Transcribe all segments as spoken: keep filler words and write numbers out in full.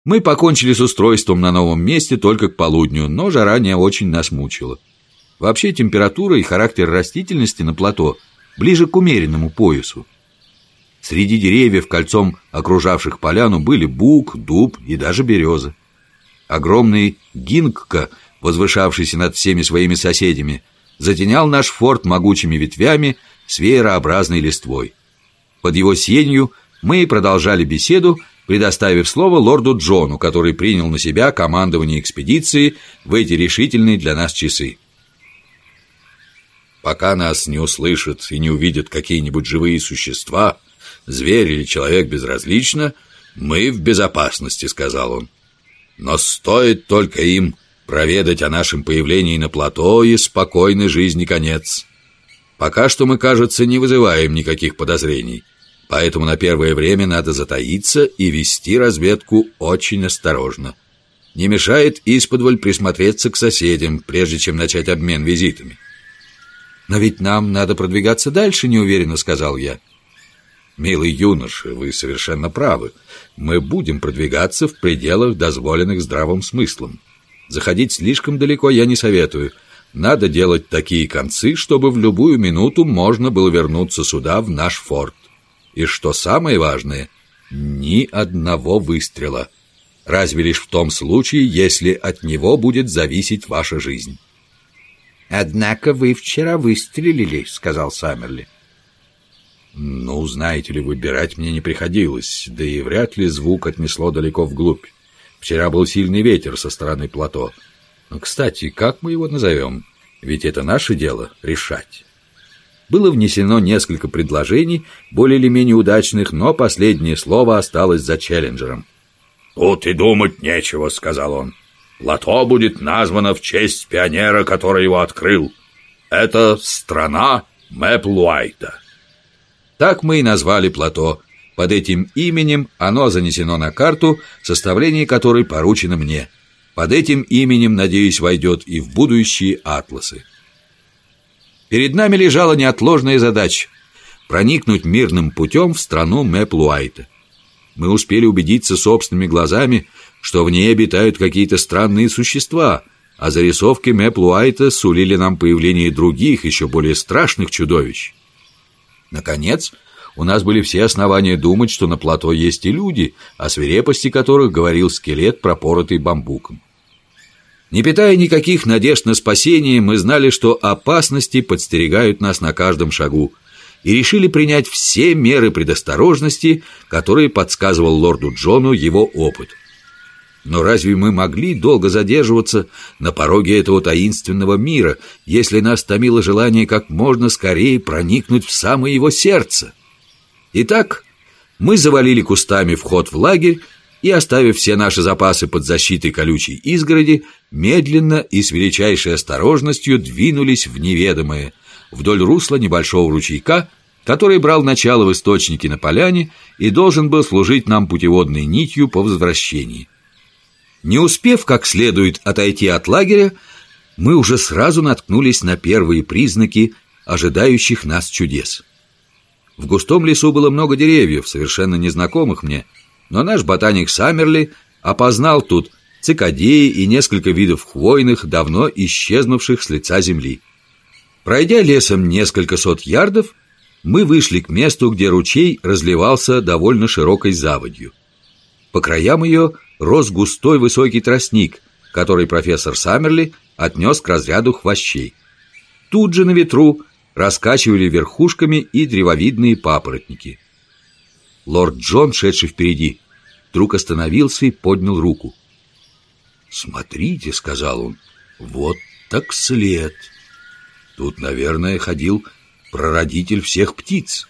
Мы покончили с устройством на новом месте только к полудню, но жара не очень нас мучила. Вообще температура и характер растительности на плато ближе к умеренному поясу. Среди деревьев, кольцом окружавших поляну, были бук, дуб и даже береза. Огромный гингка, возвышавшийся над всеми своими соседями, затенял наш форт могучими ветвями с веерообразной листвой. Под его сенью мы продолжали беседу, предоставив слово лорду Джону, который принял на себя командование экспедиции в эти решительные для нас часы. «Пока нас не услышат и не увидят какие-нибудь живые существа, зверь или человек безразлично, мы в безопасности», — сказал он. «Но стоит только им проведать о нашем появлении на плато, и спокойной жизни конец. Пока что мы, кажется, не вызываем никаких подозрений, поэтому на первое время надо затаиться и вести разведку очень осторожно. Не мешает исподволь присмотреться к соседям, прежде чем начать обмен визитами». «Но ведь нам надо продвигаться дальше», — неуверенно сказал я. «Милый юноша, вы совершенно правы. Мы будем продвигаться в пределах, дозволенных здравым смыслом. Заходить слишком далеко я не советую. Надо делать такие концы, чтобы в любую минуту можно было вернуться сюда, в наш форт. И что самое важное, ни одного выстрела. Разве лишь в том случае, если от него будет зависеть ваша жизнь». «Однако вы вчера выстрелили», — сказал Саммерли. «Ну, знаете ли, выбирать мне не приходилось, да и вряд ли звук отнесло далеко вглубь. Вчера был сильный ветер со стороны плато. Кстати, как мы его назовем? Ведь это наше дело — решать». Было внесено несколько предложений, более или менее удачных, но последнее слово осталось за челленджером. «Тут и думать нечего», — сказал он. «Плато будет названо в честь пионера, который его открыл. Это страна Мэпл-Уайта». Так мы и назвали плато. Под этим именем оно занесено на карту, составление которой поручено мне. Под этим именем, надеюсь, войдет и в будущие атласы. Перед нами лежала неотложная задача — проникнуть мирным путем в страну Мэпл-Уайта. Мы успели убедиться собственными глазами, что в ней обитают какие-то странные существа, а зарисовки Мэпл-Уайта сулили нам появление других, еще более страшных чудовищ. Наконец, у нас были все основания думать, что на плато есть и люди, о свирепости которых говорил скелет, пропоротый бамбуком. Не питая никаких надежд на спасение, мы знали, что опасности подстерегают нас на каждом шагу, и решили принять все меры предосторожности, которые подсказывал лорду Джону его опыт. Но разве мы могли долго задерживаться на пороге этого таинственного мира, если нас томило желание как можно скорее проникнуть в самое его сердце? Итак, мы завалили кустами вход в лагерь и, оставив все наши запасы под защитой колючей изгороди, медленно и с величайшей осторожностью двинулись в неведомое, вдоль русла небольшого ручейка, который брал начало в источнике на поляне и должен был служить нам путеводной нитью по возвращении. Не успев как следует отойти от лагеря, мы уже сразу наткнулись на первые признаки ожидающих нас чудес. В густом лесу было много деревьев, совершенно незнакомых мне, но наш ботаник Саммерли опознал тут цикадеи и несколько видов хвойных, давно исчезнувших с лица земли. Пройдя лесом несколько сот ярдов, мы вышли к месту, где ручей разливался довольно широкой заводью. По краям ее рос густой высокий тростник, который профессор Саммерли отнес к разряду хвощей. Тут же на ветру раскачивали верхушками и древовидные папоротники. Лорд Джон, шедший впереди, вдруг остановился и поднял руку. «Смотрите», — сказал он, — «вот так след. Тут, наверное, ходил прародитель всех птиц».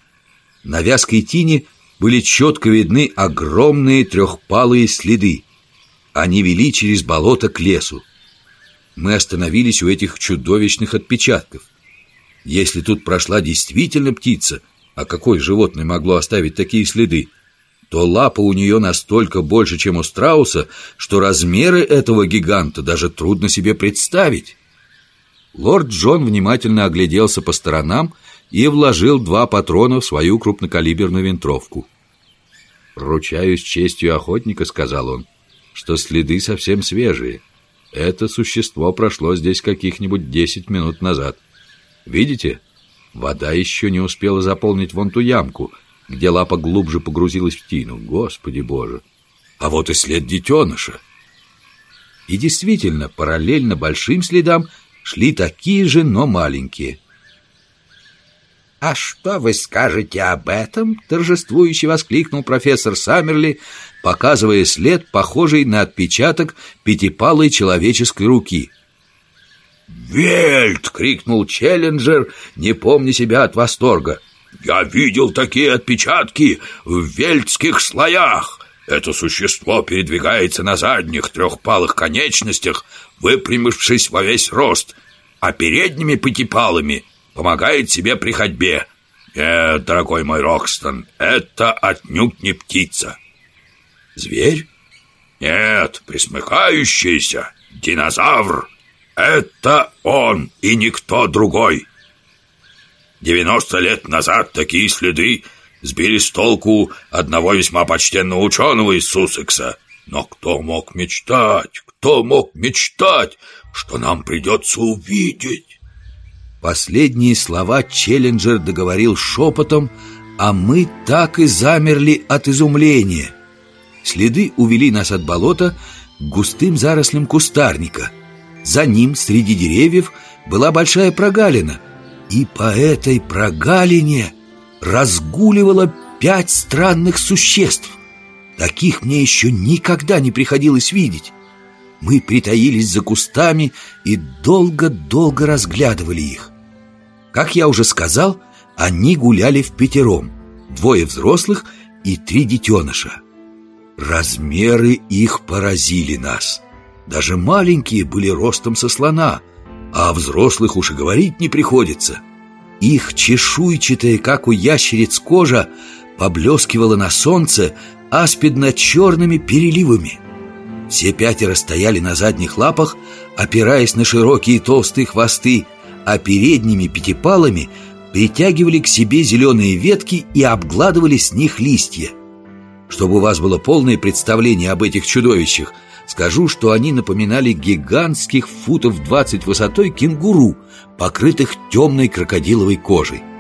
На вязкой тине были четко видны огромные трехпалые следы. Они вели через болото к лесу. Мы остановились у этих чудовищных отпечатков. Если тут прошла действительно птица, а какое животное могло оставить такие следы, то лапа у нее настолько больше, чем у страуса, что размеры этого гиганта даже трудно себе представить. Лорд Джон внимательно огляделся по сторонам и вложил два патрона в свою крупнокалиберную винтовку. «Ручаюсь честью охотника», — сказал он, — «что следы совсем свежие. Это существо прошло здесь каких-нибудь десять минут назад. Видите, вода еще не успела заполнить вон ту ямку, где лапа глубже погрузилась в тину. Господи Боже! А вот и след детеныша». И действительно, параллельно большим следам шли такие же, но маленькие. «А что вы скажете об этом?» — торжествующе воскликнул профессор Саммерли, показывая след, похожий на отпечаток пятипалой человеческой руки. «Вельт!» — крикнул Челленджер, не помня себя от восторга. «Я видел такие отпечатки в вельтских слоях! Это существо передвигается на задних трехпалых конечностях, выпрямившись во весь рост, а передними пятипалыми помогает себе при ходьбе. Нет, дорогой мой Рокстон, это отнюдь не птица». «Зверь?» «Нет, пресмыкающийся динозавр. Это он и никто другой. Девяносто лет назад такие следы сбили с толку одного весьма почтенного ученого из Суссекса. Но кто мог мечтать, кто мог мечтать, что нам придется увидеть?» Последние слова Челленджер договорил шепотом, а мы так и замерли от изумления. Следы увели нас от болота к густым зарослям кустарника. За ним, среди деревьев, была большая прогалина, и по этой прогалине разгуливало пять странных существ. Таких мне еще никогда не приходилось видеть. Мы притаились за кустами и долго-долго разглядывали их. Как я уже сказал, они гуляли впятером: двое взрослых и три детеныша. Размеры их поразили нас. Даже маленькие были ростом со слона, а о взрослых уж и говорить не приходится. Их чешуйчатая, как у ящериц, кожа поблескивала на солнце аспидно-черными переливами. Все пятеро стояли на задних лапах, опираясь на широкие толстые хвосты, а передними пятипалами притягивали к себе зеленые ветки и обгладывали с них листья. Чтобы у вас было полное представление об этих чудовищах, скажу, что они напоминали гигантских футов двадцать высотой кенгуру, покрытых темной крокодиловой кожей.